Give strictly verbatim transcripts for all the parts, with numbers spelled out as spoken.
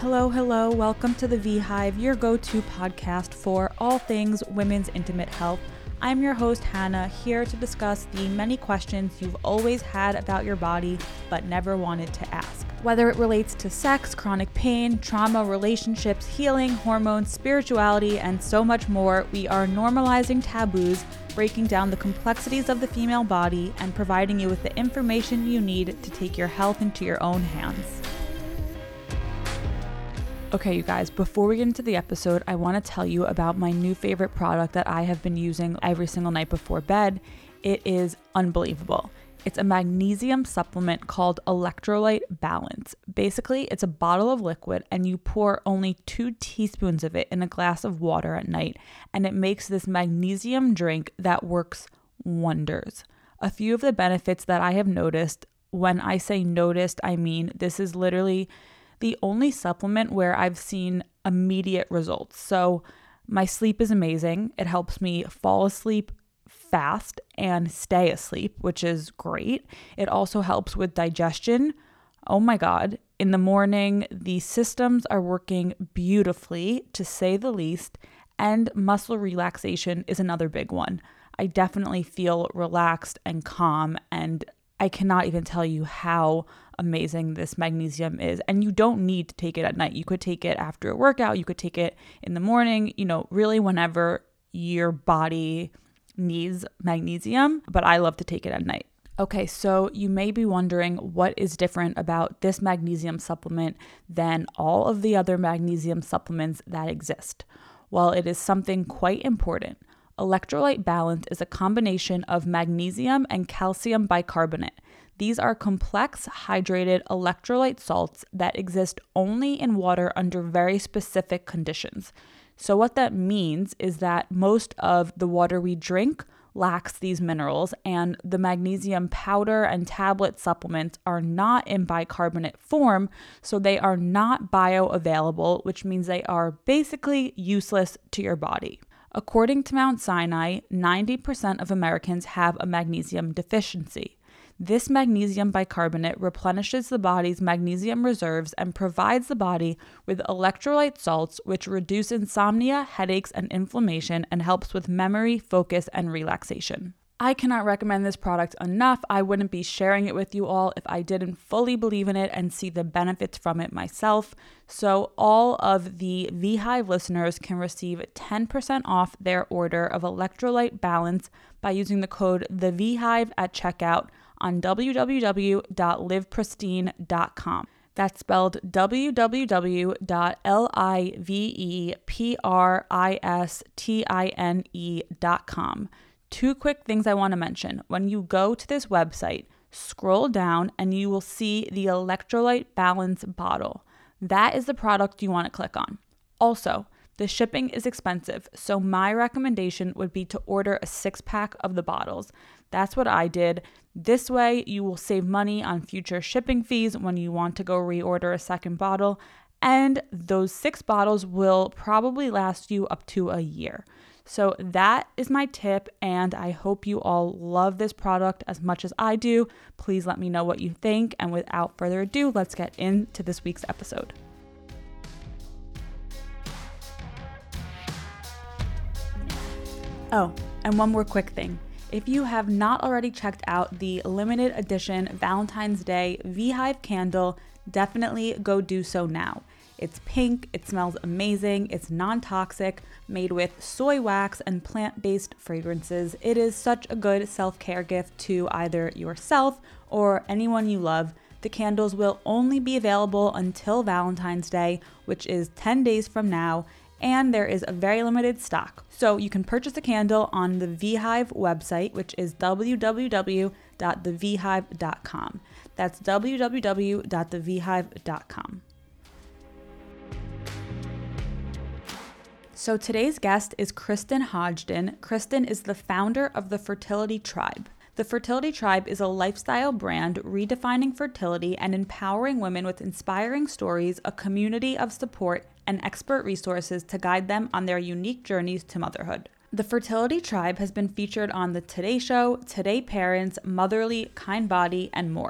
Hello, hello. Welcome to the V-Hive, your go-to podcast for all things women's intimate health. I'm your host, Hannah, here to discuss the many questions you've always had about your body but never wanted to ask. Whether it relates to sex, chronic pain, trauma, relationships, healing, hormones, spirituality, and so much more, we are normalizing taboos, breaking down the complexities of the female body, and providing you with the information you need to take your health into your own hands. Okay, you guys, before we get into the episode, I want to tell you about my new favorite product that I have been using every single night before bed. It is unbelievable. It's a magnesium supplement called Electrolyte Balance. Basically, it's a bottle of liquid and you pour only two teaspoons of it in a glass of water at night, and it makes this magnesium drink that works wonders. A few of the benefits that I have noticed, when I say noticed, I mean this is literally the only supplement where I've seen immediate results. So my sleep is amazing. It helps me fall asleep fast and stay asleep, which is great. It also helps with digestion. Oh my God. In the morning, the systems are working beautifully, to say the least, and muscle relaxation is another big one. I definitely feel relaxed and calm, and I cannot even tell you how amazing this magnesium is. And you don't need to take it at night. You could take it after a workout. You could take it in the morning, you know, really whenever your body needs magnesium. But I love to take it at night. Okay, so you may be wondering what is different about this magnesium supplement than all of the other magnesium supplements that exist. Well, it is something quite important. Electrolyte Balance is a combination of magnesium and calcium bicarbonate. These are complex, hydrated electrolyte salts that exist only in water under very specific conditions. So what that means is that most of the water we drink lacks these minerals, and the magnesium powder and tablet supplements are not in bicarbonate form, so they are not bioavailable, which means they are basically useless to your body. According to Mount Sinai, ninety percent of Americans have a magnesium deficiency. This magnesium bicarbonate replenishes the body's magnesium reserves and provides the body with electrolyte salts, which reduce insomnia, headaches, and inflammation, and helps with memory, focus, and relaxation. I cannot recommend this product enough. I wouldn't be sharing it with you all if I didn't fully believe in it and see the benefits from it myself. So all of the V-Hive listeners can receive ten percent off their order of Electrolyte Balance by using the code The V-Hive at checkout on w w w dot live pristine dot com. That's spelled w w w dot live pristine dot com. Two quick things I want to mention. When you go to this website, scroll down and you will see the Electrolyte Balance bottle. That is the product you want to click on. Also, the shipping is expensive, so my recommendation would be to order a six-pack of the bottles. That's what I did. This way, you will save money on future shipping fees when you want to go reorder a second bottle, and those six bottles will probably last you up to a year. So that is my tip, and I hope you all love this product as much as I do. Please let me know what you think, and without further ado, let's get into this week's episode. Oh, and one more quick thing. If you have not already checked out the limited edition Valentine's Day V-Hive candle, definitely go do so now. It's pink, it smells amazing, it's non-toxic, made with soy wax and plant-based fragrances. It is such a good self-care gift to either yourself or anyone you love. The candles will only be available until Valentine's Day, which is ten days from now, and there is a very limited stock. So you can purchase a candle on the V-Hive website, which is w w w dot the v hive dot com. That's w w w dot the v hive dot com. So today's guest is Kristen Hodgdon. Kristen is the founder of the Fertility Tribe. The Fertility Tribe is a lifestyle brand redefining fertility and empowering women with inspiring stories, a community of support, and expert resources to guide them on their unique journeys to motherhood. The Fertility Tribe has been featured on The Today Show, Today Parents, Motherly, Kind Body, and more. The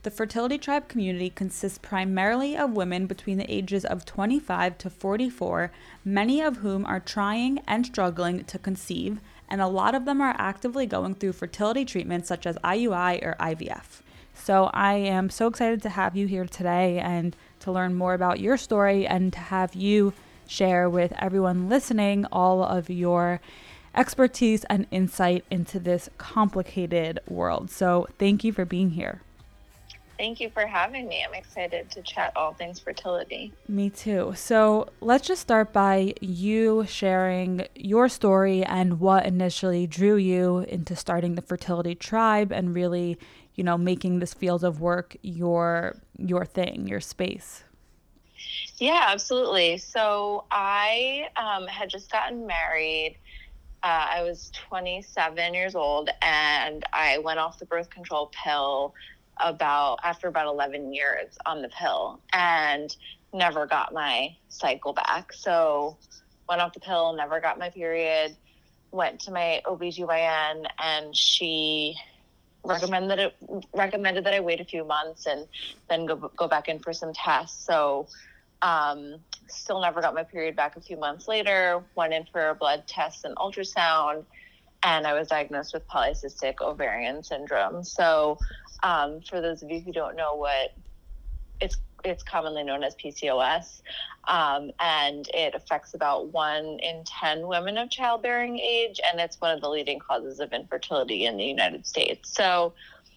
The Fertility Tribe community consists primarily of women between the ages of twenty-five to forty-four, many of whom are trying and struggling to conceive, and a lot of them are actively going through fertility treatments such as I U I or I V F. So I am so excited to have you here today and to learn more about your story and to have you share with everyone listening all of your expertise and insight into this complicated world. So thank you for being here. Thank you for having me. I'm excited to chat all things fertility. Me too. So let's just start by you sharing your story and what initially drew you into starting the Fertility Tribe and really, you know, making this field of work your your thing, your space. Yeah, absolutely. So I um, had just gotten married. Uh, I was twenty-seven years old, and I went off the birth control pill about after about eleven years on the pill and never got my cycle back. So went off the pill, never got my period, went to my O B G Y N, and she recommended it, recommended that I wait a few months and then go, go back in for some tests. So um, still never got my period back a few months later, went in for a blood test and ultrasound, and I was diagnosed with polycystic ovarian syndrome. So um, for those of you who don't know what it's, it's commonly known as P C O S, um, and it affects about one in ten women of childbearing age, and it's one of the leading causes of infertility in the United States. So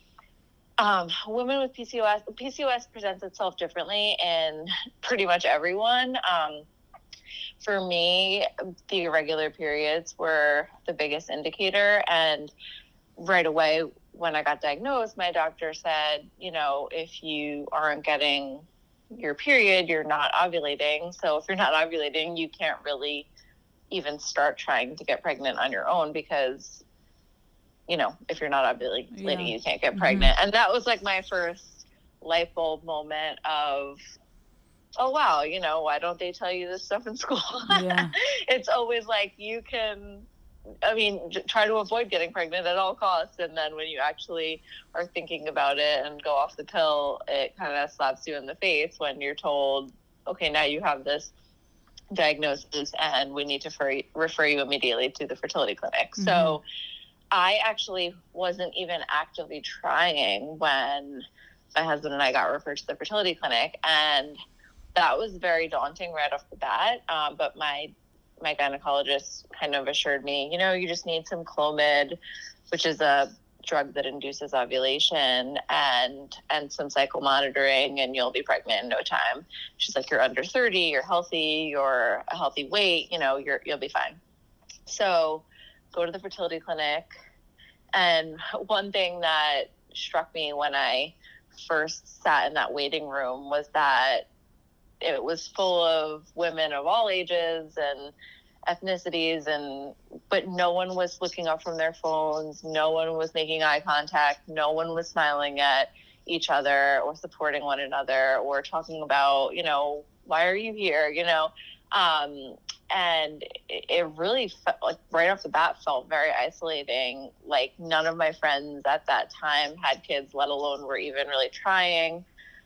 um, women with P C O S, P C O S presents itself differently in pretty much everyone. Um, for me, the irregular periods were the biggest indicator, and right away when I got diagnosed, my doctor said, you know, if you aren't getting your period, you're not ovulating. So if you're not ovulating, you can't really even start trying to get pregnant on your own because, you know, if you're not ovulating, yeah. you can't get pregnant. Mm-hmm. And that was like my first light bulb moment of, oh, wow, you know, why don't they tell you this stuff in school? Yeah. It's always like you can, I mean, try to avoid getting pregnant at all costs. And then when you actually are thinking about it and go off the pill, it kind of slaps you in the face when you're told, okay, now you have this diagnosis and we need to refer, refer you immediately to the fertility clinic. Mm-hmm. So I actually wasn't even actively trying when my husband and I got referred to the fertility clinic. And that was very daunting right off the bat. Um, but my my gynecologist kind of assured me, you know, you just need some Clomid, which is a drug that induces ovulation, and and some cycle monitoring, and you'll be pregnant in no time. She's like, you're under thirty, you're healthy, you're a healthy weight, you know, you're you'll be fine. So go to the fertility clinic. And one thing that struck me when I first sat in that waiting room was that it was full of women of all ages and ethnicities, and but no one was looking up from their phones. No one was making eye contact. No one was smiling at each other or supporting one another or talking about, you know, why are you here? You know, um, and it, it really felt like right off the bat felt very isolating. Like none of my friends at that time had kids, let alone were even really trying.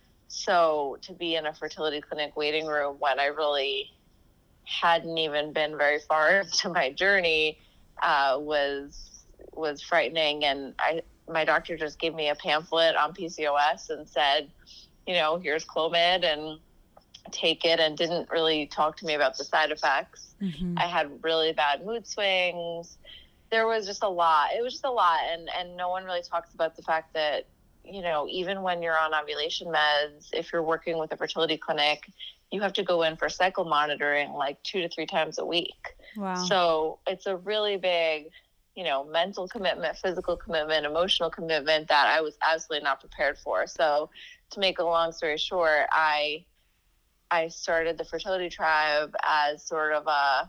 So to be in a fertility clinic waiting room when I really hadn't even been very far into my journey uh, was was frightening. And I my doctor just gave me a pamphlet on P C O S and said, you know, here's Clomid and take it, and didn't really talk to me about the side effects. Mm-hmm. I had really bad mood swings. There was just a lot. It was just a lot. And, and no one really talks about the fact that, you know, even when you're on ovulation meds, if you're working with a fertility clinic, you have to go in for cycle monitoring like two to three times a week. Wow. So it's a really big, you know, mental commitment, physical commitment, emotional commitment that I was absolutely not prepared for. So to make a long story short, I I started the Fertility Tribe as sort of a,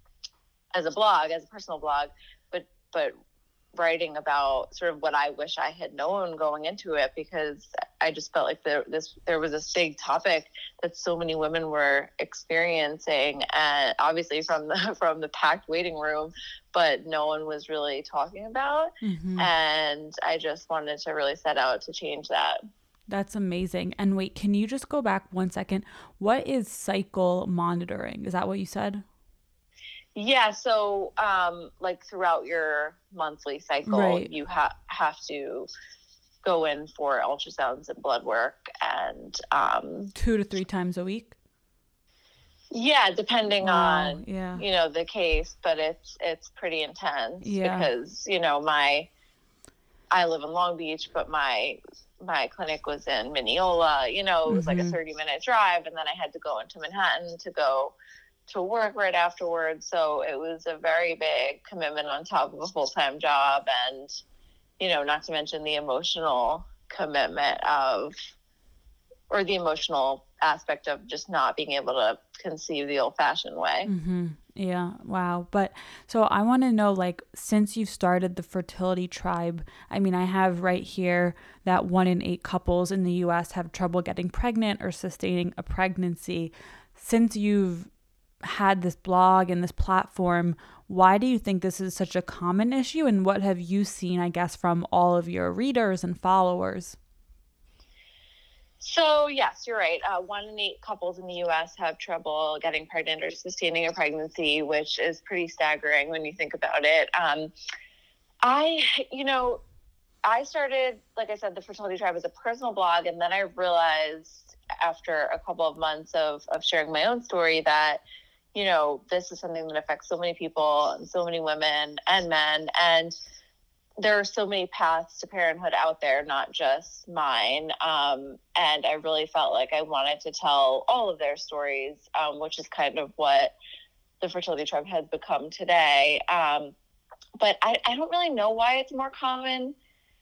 as a blog, as a personal blog, but, but writing about sort of what I wish I had known going into it, because I just felt like there, this, there was this big topic that so many women were experiencing, and obviously from the, from the packed waiting room, but no one was really talking about. Mm-hmm. And I just wanted to really set out to change that. That's amazing. And wait, can you just go back one second? What is cycle monitoring? Is that what you said? Yeah. So, um, like throughout your monthly cycle, Right. you ha- have to go in for ultrasounds and blood work, and um, Two to three times a week? yeah, depending Wow. on, Yeah. you know, the case, but it's, it's pretty intense Yeah. because, you know, my, I live in Long Beach, but my, my clinic was in Mineola, you know, it was like a Mhm. thirty minute drive. And then I had to go into Manhattan to go to work right afterwards. So it was a very big commitment on top of a full-time job. And, you know, not to mention the emotional commitment of, or the emotional aspect of just not being able to conceive the old-fashioned way. Mm-hmm. Yeah. Wow. But so I want to know, like, since you've started the fertility tribe, I mean, I have right here that one in eight couples in the U S have trouble getting pregnant or sustaining a pregnancy. Since you've had this blog and this platform, why do you think this is such a common issue? And what have you seen, I guess, from all of your readers and followers? So, yes, you're right. Uh, one in eight couples in the U S have trouble getting pregnant or sustaining a pregnancy, which is pretty staggering when you think about it. Um, I, you know, I started, like I said, the Fertility Tribe as a personal blog, and then I realized after a couple of months of, of sharing my own story that, you know, this is something that affects so many people and so many women and men, and there are so many paths to parenthood out there, not just mine. Um, and I really felt like I wanted to tell all of their stories, um, which is kind of what the Fertility Tribe has become today. Um, but I, I don't really know why it's more common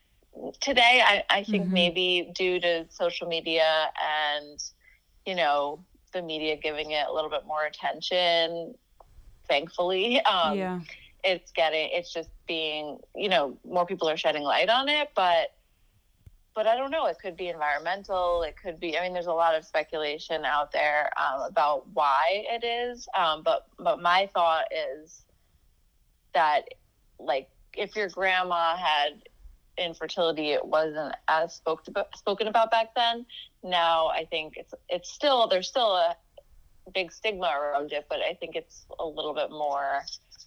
today. I, I think Mm-hmm. maybe due to social media and, you know, the media giving it a little bit more attention, thankfully. Um, Yeah. it's getting, it's just being, you know, more people are shedding light on it, but, but I don't know, it could be environmental. It could be, I mean, there's a lot of speculation out there um, about why it is. Um, but, but my thought is that, like, if your grandma had infertility, it wasn't as spoke to, spoken about back then. Now I think it's, it's still, there's still a big stigma around it, but I think it's a little bit more,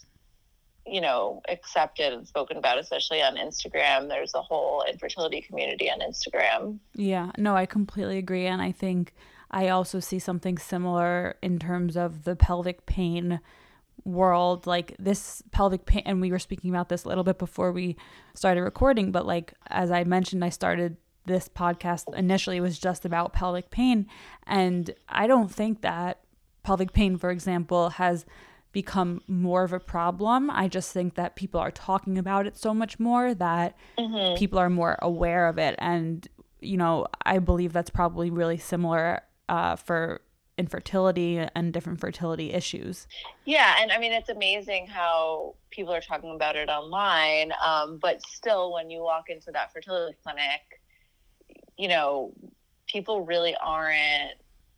you know, accepted and spoken about, especially on Instagram. There's a whole infertility community on Instagram. Yeah, no, I completely agree. And I think I also see something similar in terms of the pelvic pain world. Like this pelvic pain, and we were speaking about this a little bit before we started recording, but like, as I mentioned, I started this podcast initially, it was just about pelvic pain. And I don't think that pelvic pain, for example, has become more of a problem. I just think that people are talking about it so much more that Mm-hmm. people are more aware of it. And, you know, I believe that's probably really similar uh, for infertility and different fertility issues. Yeah. And I mean, it's amazing how people are talking about it online. Um, but still, when you walk into that fertility clinic, you know, people really aren't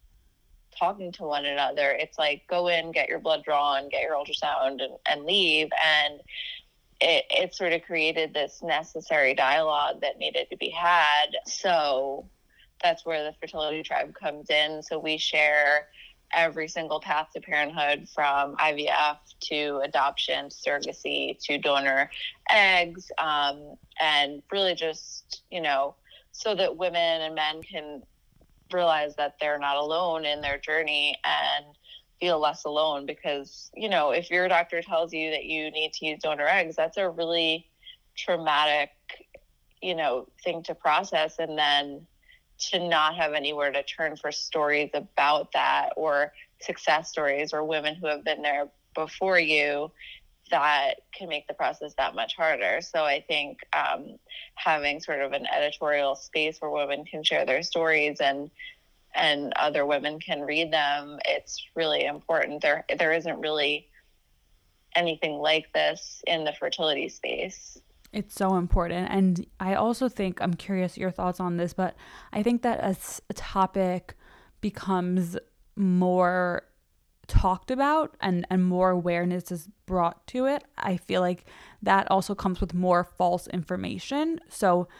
talking to one another. It's like, go in, get your blood drawn, get your ultrasound, and, and leave. And it, it sort of created this necessary dialogue that needed to be had. So that's where the Fertility Tribe comes in. So we share every single path to parenthood, from I V F to adoption, surrogacy, to donor eggs, um, and really just, you know, so that women and men can realize that they're not alone in their journey and feel less alone. Because, you know, if your doctor tells you that you need to use donor eggs, that's a really traumatic, you know, thing to process. And then to not have anywhere to turn for stories about that, or success stories, or women who have been there before you, that can make the process that much harder. So I think um, having sort of an editorial space where women can share their stories and and other women can read them, it's really important. There there isn't really anything like this in the fertility space. It's so important. And I also think, I'm curious your thoughts on this, but I think that as a topic becomes more talked about and, and more awareness is brought to it, I feel like that also comes with more false information. So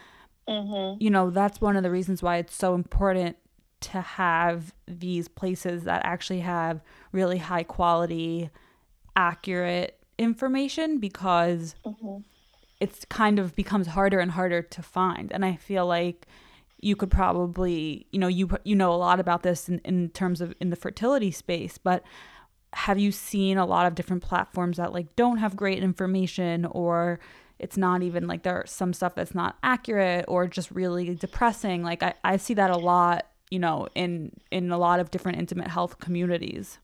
Mm-hmm. You know, that's one of the reasons why it's so important to have these places that actually have really high quality, accurate information, because Mm-hmm. it's kind of becomes harder and harder to find. And I feel like you could probably, you know, you you know a lot about this in, in terms of in the fertility space, but have you seen a lot of different platforms that like don't have great information, or it's not even like there's some stuff that's not accurate or just really depressing? Like I, I see that a lot, you know, in in a lot of different intimate health communities.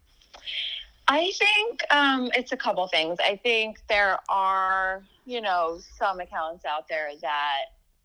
I think um, it's a couple things. I think there are, you know, some accounts out there that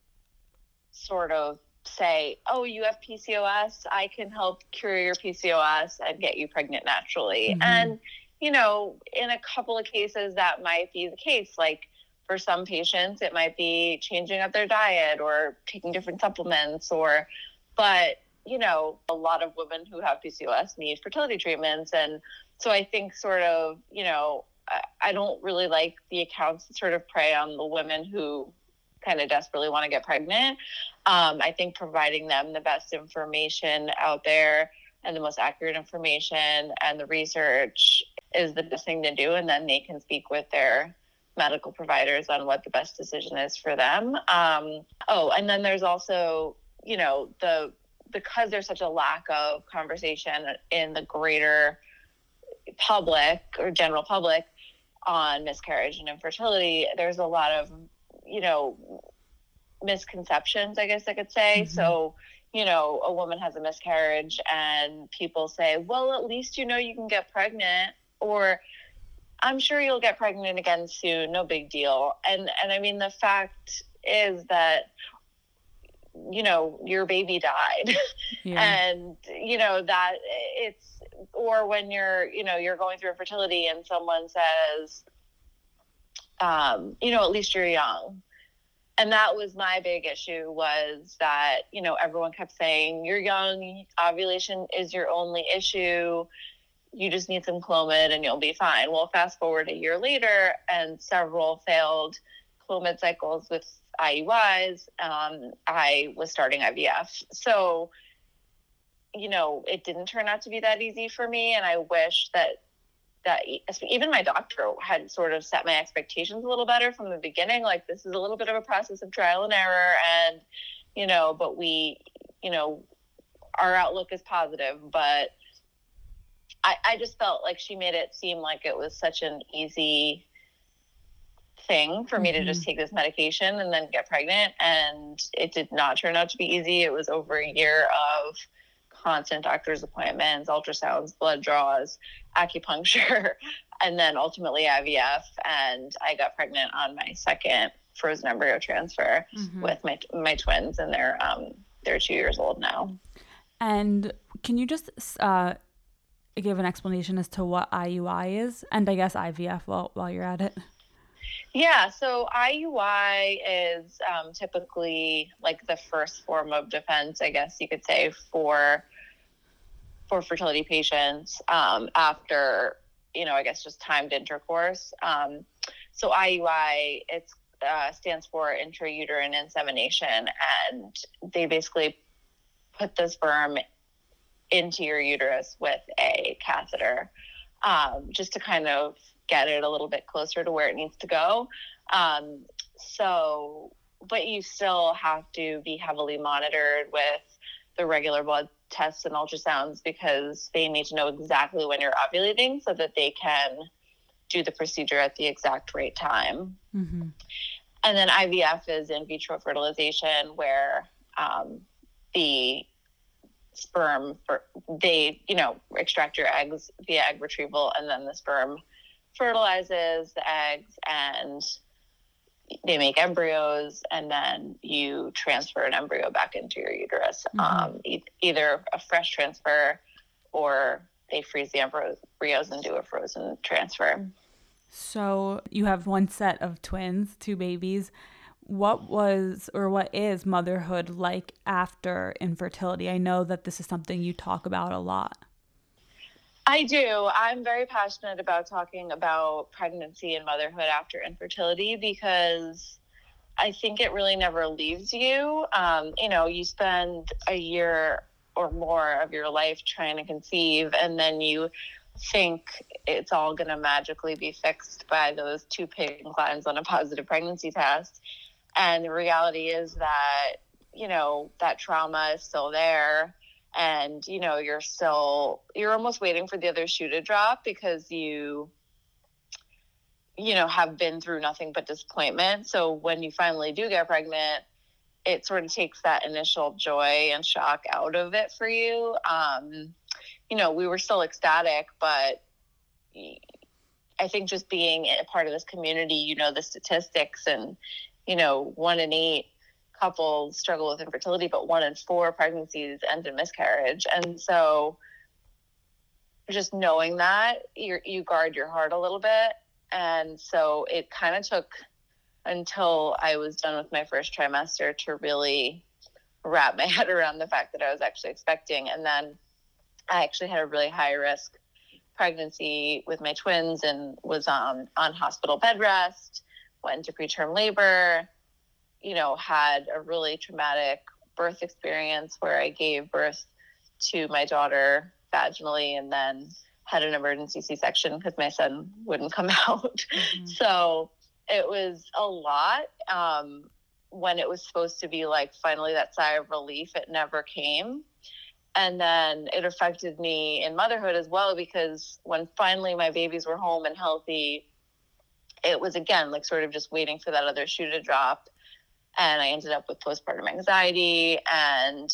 sort of say, oh, you have P C O S, I can help cure your P C O S and get you pregnant naturally. Mm-hmm. And, you know, in a couple of cases, that might be the case. Like for some patients, it might be changing up their diet or taking different supplements, or, but, you know, a lot of women who have P C O S need fertility treatments. And so I think sort of, you know, I, I don't really like the accounts that sort of prey on the women who kind of desperately want to get pregnant. Um, I think providing them the best information out there and the most accurate information and the research is the best thing to do. And then they can speak with their medical providers on what the best decision is for them. Um, oh, and then there's also, you know, the, because there's such a lack of conversation in the greater public or general public on miscarriage and infertility, there's a lot of, you know, misconceptions, I guess I could say. Mm-hmm. So, you know, a woman has a miscarriage and people say, well, at least you know you can get pregnant, or I'm sure you'll get pregnant again soon, no big deal. And and I mean, the fact is that, you know, your baby died. Yeah. And, you know, that it's, or when you're, you know, you're going through infertility and someone says, um, you know, at least you're young. And that was my big issue, was that, you know, everyone kept saying, you're young, ovulation is your only issue, you just need some Clomid and you'll be fine. Well, fast forward a year later and several failed Clomid cycles with I U Is, um, I was starting I V F. So, you know, it didn't turn out to be that easy for me. And I wish that that even my doctor had sort of set my expectations a little better from the beginning. Like, this is a little bit of a process of trial and error, and, you know, but we, you know, our outlook is positive. But I, I just felt like she made it seem like it was such an easy thing for me mm-hmm. to just take this medication and then get pregnant. And it did not turn out to be easy. It was over a year of constant doctor's appointments, ultrasounds, blood draws, acupuncture, and then ultimately I V F. And I got pregnant on my second frozen embryo transfer mm-hmm. with my my twins, and they're um they're two years old now. And can you just uh, give an explanation as to what I U I is, and I guess I V F while while you're at it? Yeah, so I U I is um, typically like the first form of defense, I guess you could say, for for fertility patients um, after, you know, I guess just timed intercourse. Um, so I U I, it uh, stands for intrauterine insemination, and they basically put the sperm into your uterus with a catheter, um, just to kind of get it a little bit closer to where it needs to go. Um, so, but you still have to be heavily monitored with the regular blood tests and ultrasounds, because they need to know exactly when you're ovulating so that they can do the procedure at the exact right time. Mm-hmm. And then I V F is in vitro fertilization, where um, the sperm, for, they, you know, extract your eggs via egg retrieval, and then the sperm fertilizes the eggs and they make embryos, and then you transfer an embryo back into your uterus. Mm-hmm. Um, e- either a fresh transfer, or they freeze the embryos and do a frozen transfer. So you have one set of twins, two babies. What was or what is motherhood like after infertility? I know that this is something you talk about a lot. I do. I'm very passionate about talking about pregnancy and motherhood after infertility, because I think it really never leaves you. Um, you know, you spend a year or more of your life trying to conceive, and then you think it's all going to magically be fixed by those two pink lines on a positive pregnancy test. And the reality is that, you know, that trauma is still there. And, you know, you're still, you're almost waiting for the other shoe to drop because you, you know, have been through nothing but disappointment. So when you finally do get pregnant, it sort of takes that initial joy and shock out of it for you. Um, you know, we were still ecstatic, but I think just being a part of this community, you know, the statistics, and, you know, one in eight couples struggle with infertility, but one in four pregnancies end in miscarriage. And so just knowing that, you you guard your heart a little bit. And so it kind of took until I was done with my first trimester to really wrap my head around the fact that I was actually expecting. And then I actually had a really high risk pregnancy with my twins and was on, on hospital bed rest, went into preterm labor, you know, had a really traumatic birth experience where I gave birth to my daughter vaginally and then had an emergency C-section because my son wouldn't come out. Mm-hmm. So it was a lot. Um, when it was supposed to be like finally that sigh of relief, it never came. And then it affected me in motherhood as well, because when finally my babies were home and healthy, it was again like sort of just waiting for that other shoe to drop. And I ended up with postpartum anxiety. And,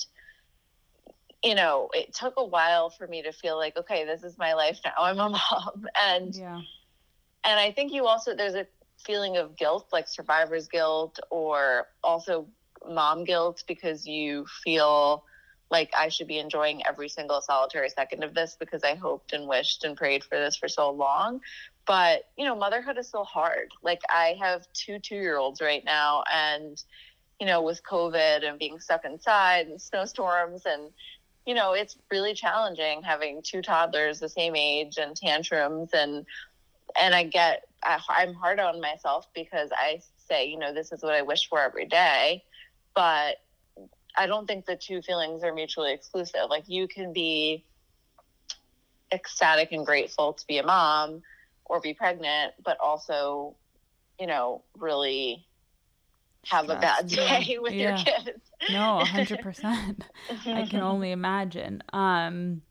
you know, it took a while for me to feel like, okay, this is my life now. I'm a mom. And, yeah. and I think you also, there's a feeling of guilt, like survivor's guilt, or also mom guilt, because you feel like I should be enjoying every single solitary second of this because I hoped and wished and prayed for this for so long. But, you know, motherhood is still hard. Like I have two two-year-olds right now, and, you know, with COVID and being stuck inside and snowstorms, and, you know, it's really challenging having two toddlers the same age and tantrums. And, and I get, I, I'm hard on myself because I say, you know, this is what I wish for every day. But I don't think the two feelings are mutually exclusive. Like you can be ecstatic and grateful to be a mom or be pregnant, but also, you know, really have Stressed. a bad day yeah. with yeah. your kids. No, one hundred percent. I can only imagine. Um,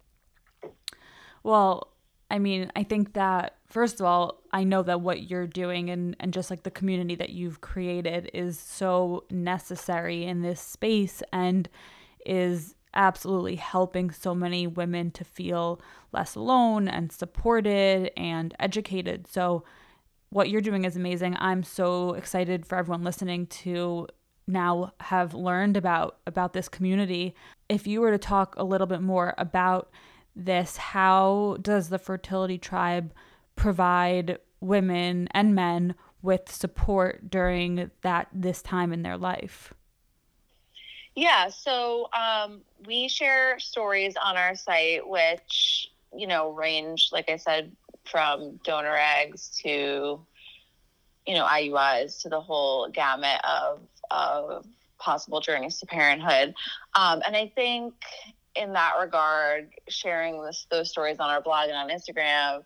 well, I mean, I think that, first of all, I know that what you're doing and, and just like the community that you've created is so necessary in this space and is absolutely helping so many women to feel less alone and supported and educated. So what you're doing is amazing. I'm so excited for everyone listening to now have learned about, about this community. If you were to talk a little bit more about this, how does the Fertility Tribe provide women and men with support during that this time in their life? Yeah, so um, we share stories on our site, which, you know, range, like I said, from donor eggs to, you know, I U Is to the whole gamut of, of possible journeys to parenthood. Um, and I think in that regard, sharing this, those stories on our blog and on Instagram,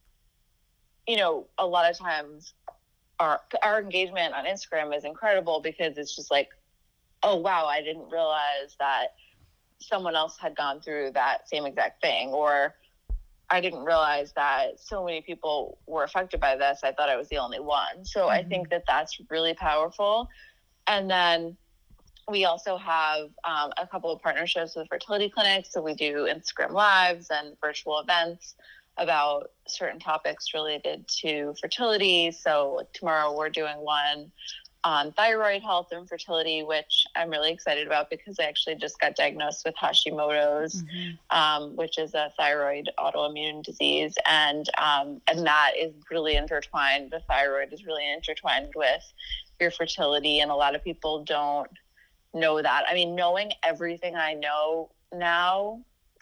you know, a lot of times our our engagement on Instagram is incredible because it's just like, oh, wow, I didn't realize that someone else had gone through that same exact thing. Or I didn't realize that so many people were affected by this. I thought I was the only one. So mm-hmm. I think that that's really powerful. And then we also have um, a couple of partnerships with fertility clinics. So we do Instagram Lives and virtual events about certain topics related to fertility. So tomorrow we're doing one on thyroid health and fertility, which I'm really excited about because I actually just got diagnosed with Hashimoto's, mm-hmm. um, which is a thyroid autoimmune disease. And, um, and that is really intertwined. The thyroid is really intertwined with your fertility. And a lot of people don't know that. I mean, knowing everything I know now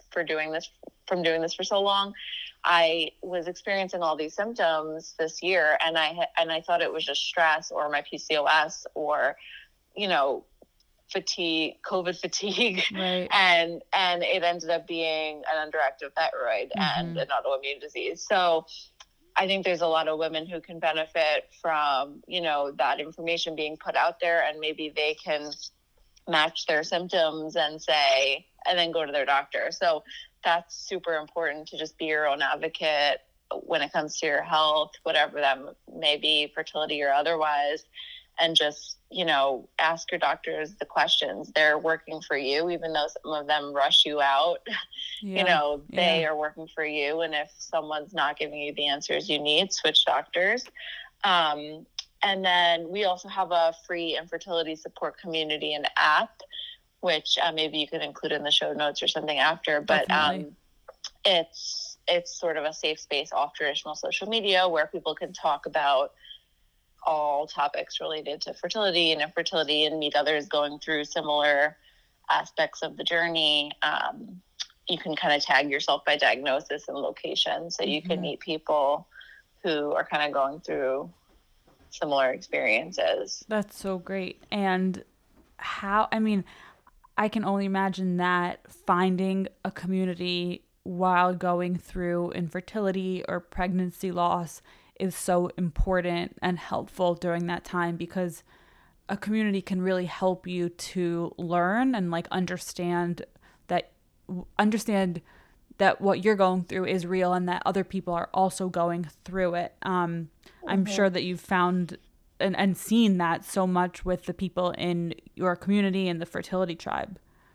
for doing this, from doing this for so long, I was experiencing all these symptoms this year, and I and I thought it was just stress or my P C O S or, you know, fatigue, COVID fatigue, right. and and it ended up being an underactive thyroid mm-hmm. and an autoimmune disease. So I think there's a lot of women who can benefit from, you know, that information being put out there, and maybe they can match their symptoms and say, and then go to their doctor. So that's super important, to just be your own advocate when it comes to your health, whatever that may be, fertility or otherwise, and just, you know, ask your doctors the questions. They're working for you, even though some of them rush you out. Yeah, you know, they yeah. are working for you. And if someone's not giving you the answers you need, switch doctors. Um, and then we also have a free infertility support community and app, which uh, maybe you could include in the show notes or something after. But um, it's it's sort of a safe space off traditional social media where people can talk about all topics related to fertility and infertility and meet others going through similar aspects of the journey. Um, you can kind of tag yourself by diagnosis and location, so you mm-hmm. can meet people who are kind of going through similar experiences. That's so great. And how, I mean, I can only imagine that finding a community while going through infertility or pregnancy loss is so important and helpful during that time, because a community can really help you to learn and like understand that understand that what you're going through is real and that other people are also going through it. Um, mm-hmm. I'm sure that you've found and, and seen that so much with the people in your community and the fertility tribe.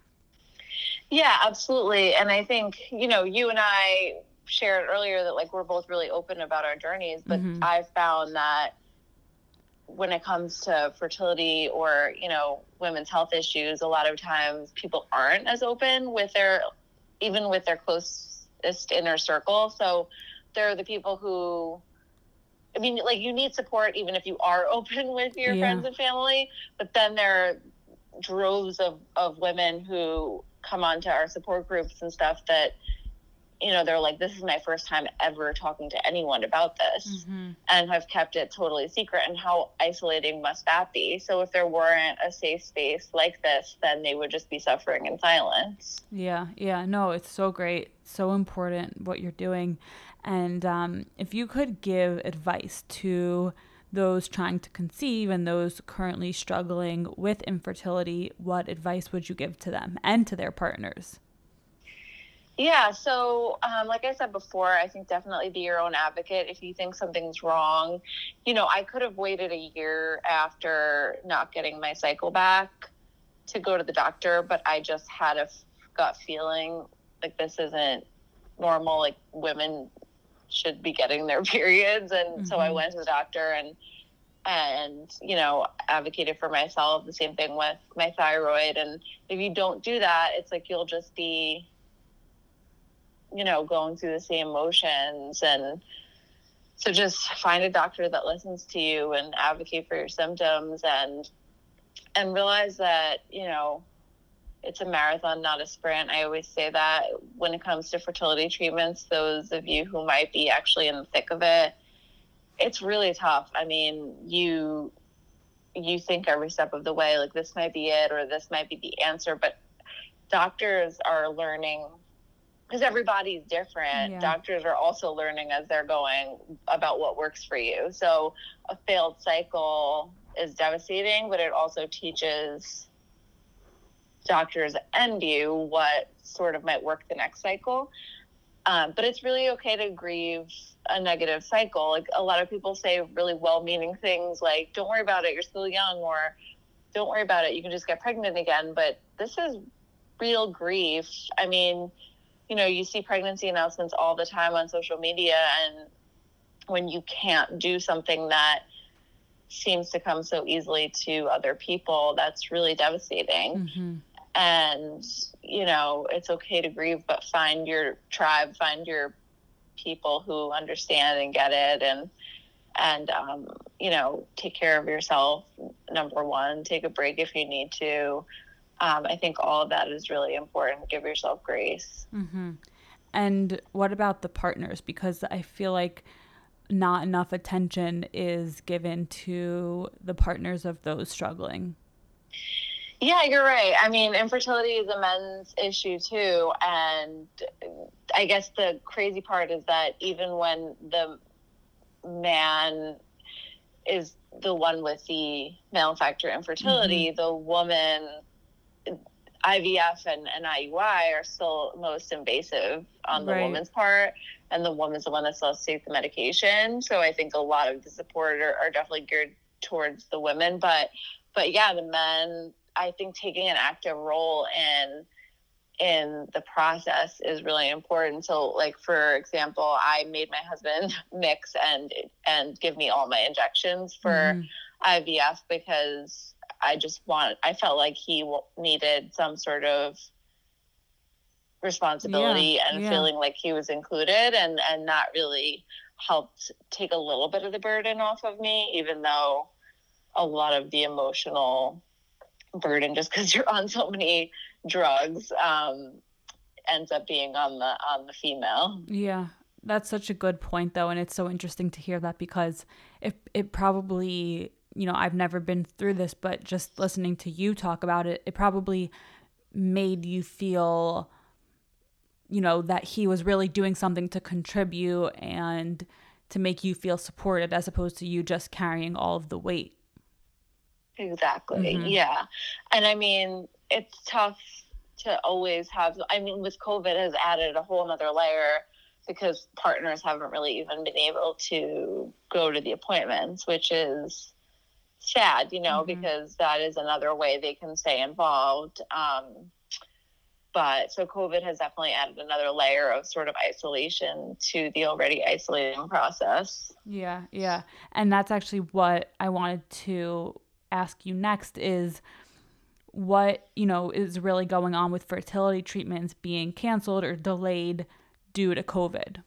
Yeah, absolutely. And I think, you know, you and I shared earlier that like we're both really open about our journeys, but mm-hmm. I've found that when it comes to fertility or, you know, women's health issues, a lot of times people aren't as open with their, even with their closest inner circle. So there are the people who, I mean, like, you need support even if you are open with your yeah. friends and family, but then there are droves of, of women who come onto our support groups and stuff that, you know, they're like, this is my first time ever talking to anyone about this mm-hmm. and have kept it totally secret. And how isolating must that be? So if there weren't a safe space like this, then they would just be suffering in silence. Yeah. Yeah. No, it's so great. So important what you're doing. And um, if you could give advice to those trying to conceive and those currently struggling with infertility, what advice would you give to them and to their partners? Yeah. So, um, like I said before, I think definitely be your own advocate. If you think something's wrong, you know, I could have waited a year after not getting my cycle back to go to the doctor, but I just had a gut feeling like this isn't normal. Like, women should be getting their periods. And mm-hmm. so I went to the doctor and, and, you know, advocated for myself. The same thing with my thyroid. And if you don't do that, it's like, you'll just be, you know, going through the same motions. And so just find a doctor that listens to you and advocate for your symptoms, and, and realize that, you know, it's a marathon, not a sprint. I always say that when it comes to fertility treatments, those of you who might be actually in the thick of it, it's really tough. I mean, you, you think every step of the way, like, this might be it, or this might be the answer, but doctors are learning, because everybody's different. Yeah. Doctors are also learning as they're going about what works for you. So a failed cycle is devastating, but it also teaches doctors and you what sort of might work the next cycle. Um, but it's really okay to grieve a negative cycle. Like, a lot of people say really well-meaning things like, don't worry about it, you're still young, or don't worry about it, you can just get pregnant again. But this is real grief. I mean, you know, you see pregnancy announcements all the time on social media, and when you can't do something that seems to come so easily to other people, that's really devastating. Mm-hmm. And, you know, it's okay to grieve, but find your tribe, find your people who understand and get it, and, and, um, you know, take care of yourself. Number one, take a break if you need to. Um, I think all of that is really important. Give yourself grace. Mm-hmm. And what about the partners? Because I feel like not enough attention is given to the partners of those struggling. Yeah, you're right. I mean, infertility is a men's issue too. And I guess the crazy part is that even when the man is the one with the male factor infertility, mm-hmm. the woman, I V F and, and I U I are still most invasive on the right. woman's part, and the woman's the one that still has to take the medication. So I think a lot of the support are, are definitely geared towards the women. But, but yeah, the men, I think taking an active role in in the process is really important. So like, for example, I made my husband mix and and give me all my injections for mm-hmm. I V F because I just want, I felt like he needed some sort of responsibility yeah, and yeah. feeling like he was included, and, and that really helped take a little bit of the burden off of me, even though a lot of the emotional burden, just because you're on so many drugs, um, ends up being on the, on the female. Yeah. That's such a good point though. And it's so interesting to hear that, because it, it probably, you know, I've never been through this, but just listening to you talk about it, it probably made you feel, you know, that he was really doing something to contribute and to make you feel supported, as opposed to you just carrying all of the weight. Exactly. Mm-hmm. Yeah. And I mean, it's tough to always have, I mean, with COVID has added a whole nother layer, because partners haven't really even been able to go to the appointments, which is sad, you know, mm-hmm. because that is another way they can stay involved. Um, but so COVID has definitely added another layer of sort of isolation to the already isolating process. Yeah, yeah. And that's actually what I wanted to ask you next is what, you know, is really going on with fertility treatments being canceled or delayed due to COVID.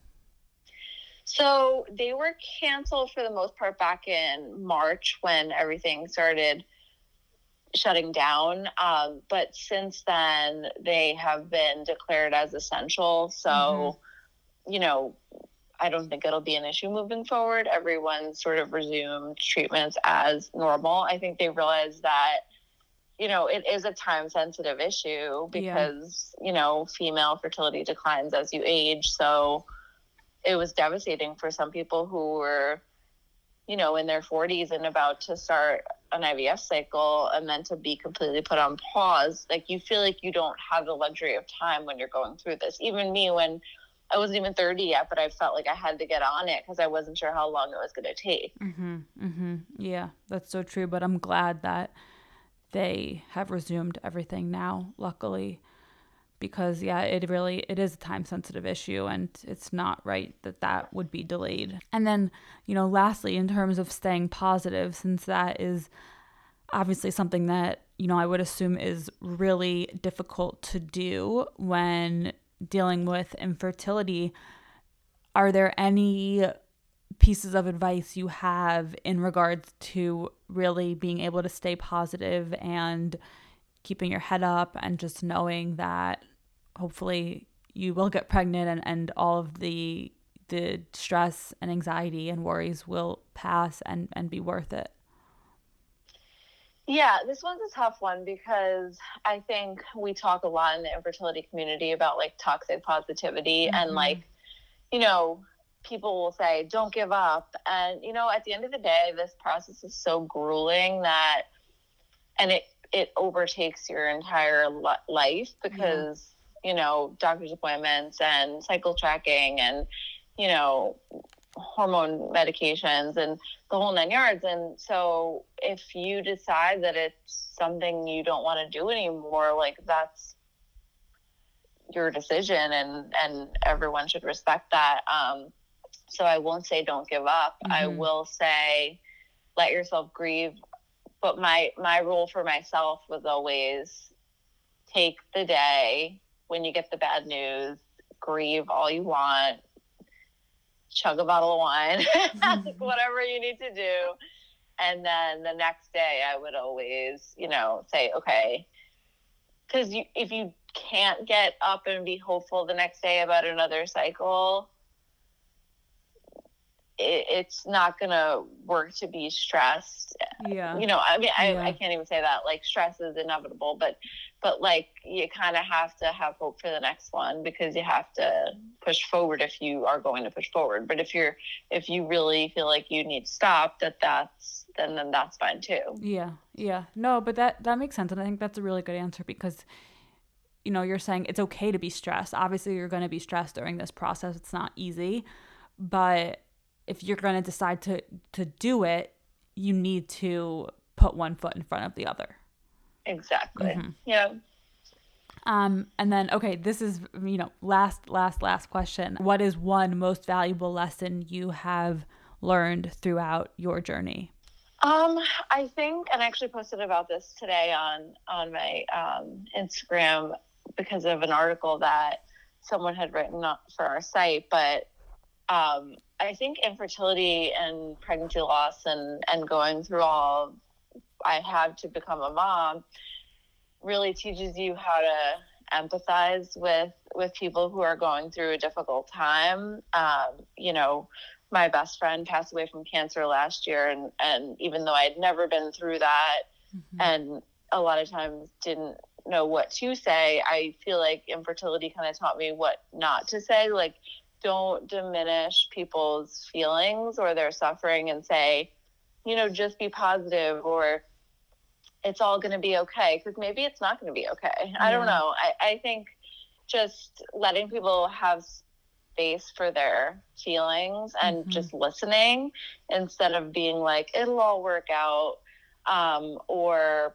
So they were canceled for the most part back in March when everything started shutting down. Um, but since then, they have been declared as essential. So, mm-hmm. you know, I don't think it'll be an issue moving forward. Everyone sort of resumed treatments as normal. I think they realized that, you know, it is a time-sensitive issue because, yeah. you know, female fertility declines as you age. So it was devastating for some people who were, you know, in their forties and about to start an I V F cycle, and then to be completely put on pause. Like, you feel like you don't have the luxury of time when you're going through this. Even me, when I wasn't even thirty yet, but I felt like I had to get on it because I wasn't sure how long it was going to take. Mm-hmm, mm-hmm. Yeah, that's so true. But I'm glad that they have resumed everything now, luckily. Because, yeah, it really, it is a time-sensitive issue, and it's not right that that would be delayed. And then, you know, lastly, in terms of staying positive, since that is obviously something that, you know, I would assume is really difficult to do when dealing with infertility, are there any pieces of advice you have in regards to really being able to stay positive and keeping your head up and just knowing that hopefully you will get pregnant and, and all of the the stress and anxiety and worries will pass and, and be worth it? Yeah, this one's a tough one because I think we talk a lot in the infertility community about like toxic positivity mm-hmm. and like, you know, people will say, don't give up. And, you know, at the end of the day, this process is so grueling that, and it, it overtakes your entire life because, yeah. you know, doctor's appointments and cycle tracking and, you know, hormone medications and the whole nine yards. And so if you decide that it's something you don't want to do anymore, like that's your decision, and, and everyone should respect that. Um, so I won't say don't give up. Mm-hmm. I will say let yourself grieve. But my, my rule for myself was always take the day when you get the bad news, grieve all you want, chug a bottle of wine, mm-hmm. whatever you need to do. And then the next day I would always, you know, say, okay, because you, if you can't get up and be hopeful the next day about another cycle, it, it's not going to work to be stressed. Yeah. You know, I mean, I, Yeah. I can't even say that, like, stress is inevitable, but, but like, you kind of have to have hope for the next one, because you have to push forward if you are going to push forward. But if you're, if you really feel like you need to stop, that that's, then, then that's fine too. Yeah. Yeah. No, but that, that makes sense. And I think that's a really good answer, because, you know, you're saying it's okay to be stressed. Obviously, you're going to be stressed during this process. It's not easy. But if you're going to decide to, to do it, you need to put one foot in front of the other. Exactly. Mm-hmm. Yeah. Um, and then, okay, this is, you know, last, last, last question. What is one most valuable lesson you have learned throughout your journey? Um, I think, and I actually posted about this today on, on my um, Instagram, because of an article that someone had written for our site. But um, I think infertility and pregnancy loss and, and going through all I had to become a mom really teaches you how to empathize with, with people who are going through a difficult time. Um, you know, my best friend passed away from cancer last year. And, and even though I'd never been through that, mm-hmm. and a lot of times didn't know what to say, I feel like infertility kind of taught me what not to say. Like, don't diminish people's feelings or their suffering, and say, you know, just be positive, or it's all going to be okay, because maybe it's not going to be okay. Yeah. I don't know. I, I think just letting people have space for their feelings and mm-hmm. just listening, instead of being like, it'll all work out, um, or,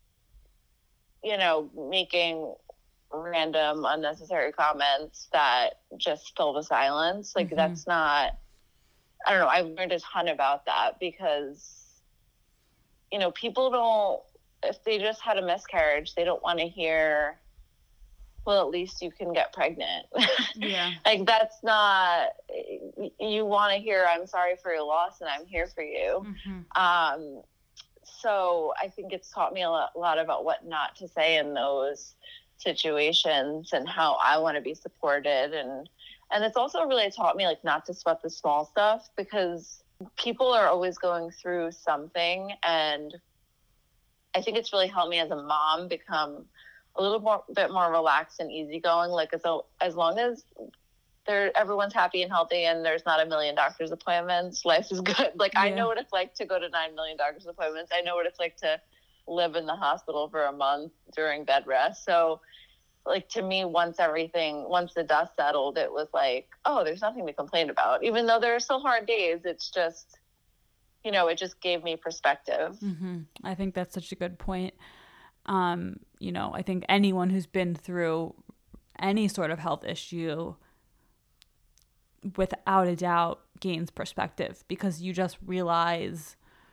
you know, making random unnecessary comments that just fill the silence. Like, mm-hmm. that's not, I don't know. I've learned a ton about that, because, you know, people don't, if they just had a miscarriage, they don't want to hear, well, at least you can get pregnant. Yeah. Like, that's not, you want to hear, I'm sorry for your loss and I'm here for you. Mm-hmm. Um, so I think it's taught me a lot, a lot about what not to say in those situations, and how I want to be supported. And, and it's also really taught me, like, not to sweat the small stuff, because people are always going through something. And I think it's really helped me as a mom become a little more, bit more relaxed and easygoing. Like, as, as long as there, everyone's happy and healthy and there's not a million doctor's appointments, life is good. Like, yeah. I know what it's like to go to nine million doctor's appointments. I know what it's like to live in the hospital for a month during bed rest. So, like, to me, once everything, once the dust settled, it was like, oh, there's nothing to complain about. Even though there are still hard days, it's just, you know, it just gave me perspective. Mm-hmm. I think that's such a good point. Um, you know, I think anyone who's been through any sort of health issue, without a doubt, gains perspective, because you just realize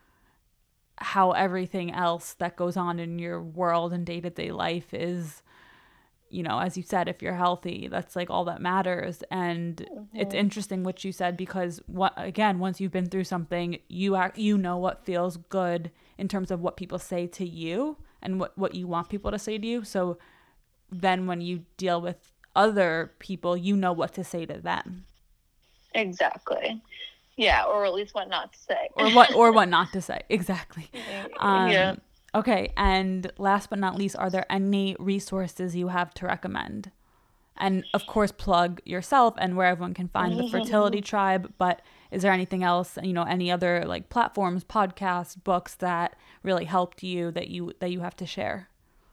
how everything else that goes on in your world and day-to-day life is, you know, as you said, if you're healthy, that's like all that matters. And mm-hmm. it's interesting what you said, because what, again, once you've been through something, you act, you know what feels good in terms of what people say to you and what, what you want people to say to you. So then when you deal with other people, you know what to say to them. Exactly. Yeah. Or at least what not to say. or what, or what not to say. Exactly. Um, yeah. Okay, and last but not least, are there any resources you have to recommend? And of course, plug yourself and where everyone can find the Fertility Tribe, but is there anything else, you know, any other like platforms, podcasts, books that really helped you that you that you have to share?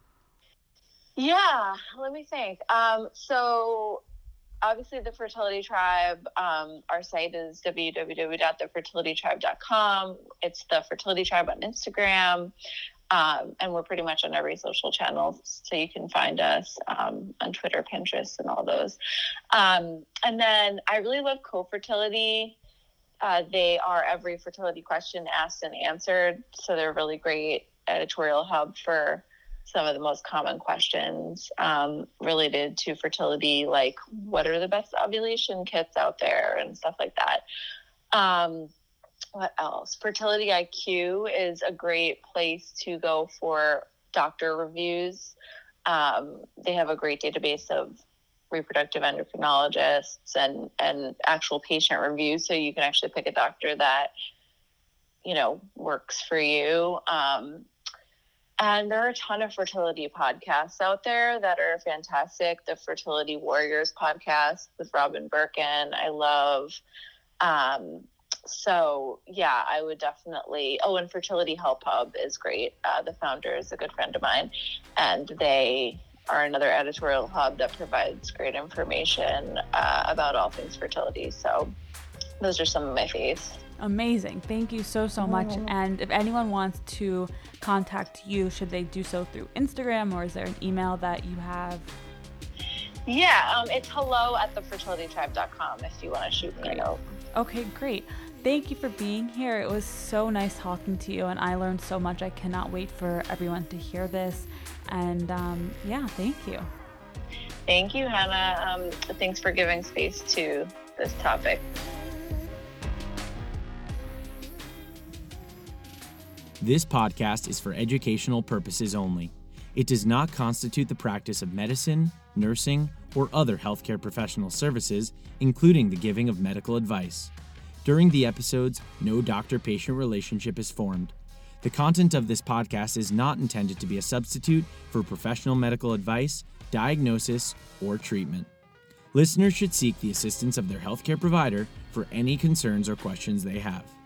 Yeah, let me think. Um, so obviously the Fertility Tribe, um, our site is w w w dot the fertility tribe dot com. It's the Fertility Tribe on Instagram. Um, and we're pretty much on every social channel, so you can find us um, on Twitter, Pinterest, and all those. Um, and then I really love Co-Fertility. Uh, they are every fertility question asked and answered, so they're a really great editorial hub for some of the most common questions um, related to fertility, like what are the best ovulation kits out there and stuff like that. Um, What else? Fertility I Q is a great place to go for doctor reviews. Um, they have a great database of reproductive endocrinologists and, and actual patient reviews. So you can actually pick a doctor that, you know, works for you. Um, and there are a ton of fertility podcasts out there that are fantastic. The Fertility Warriors podcast with Robin Birkin, I love. Um, so yeah, I would definitely, oh, and Fertility Help Hub is great. Uh, the founder is a good friend of mine, and they are another editorial hub that provides great information uh, about all things fertility. So those are some of my faves. Amazing. Thank you so, so much. Mm-hmm. And if anyone wants to contact you, should they do so through Instagram, or is there an email that you have? Yeah, um, it's hello at the fertility tribe dot com if you want to shoot me a note. Okay, great. Thank you for being here. It was so nice talking to you, and I learned so much. I cannot wait for everyone to hear this. And um, yeah, thank you. Thank you, Hannah. Um, thanks for giving space to this topic. This podcast is for educational purposes only. It does not constitute the practice of medicine, nursing, or other healthcare professional services, including the giving of medical advice. During the episodes, no doctor-patient relationship is formed. The content of this podcast is not intended to be a substitute for professional medical advice, diagnosis, or treatment. Listeners should seek the assistance of their healthcare provider for any concerns or questions they have.